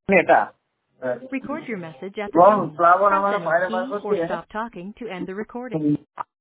এটা Record your message at the এবং tone. প্লাবন Press আমরা any বাইরে বার key করছি or stop talking to end the recording.